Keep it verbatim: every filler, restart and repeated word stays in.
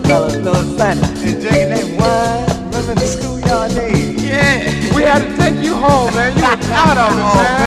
fellas, little son. And drinking that wine, remember the schoolyard days? Yeah, we had to take you home, man. You were out of it, man.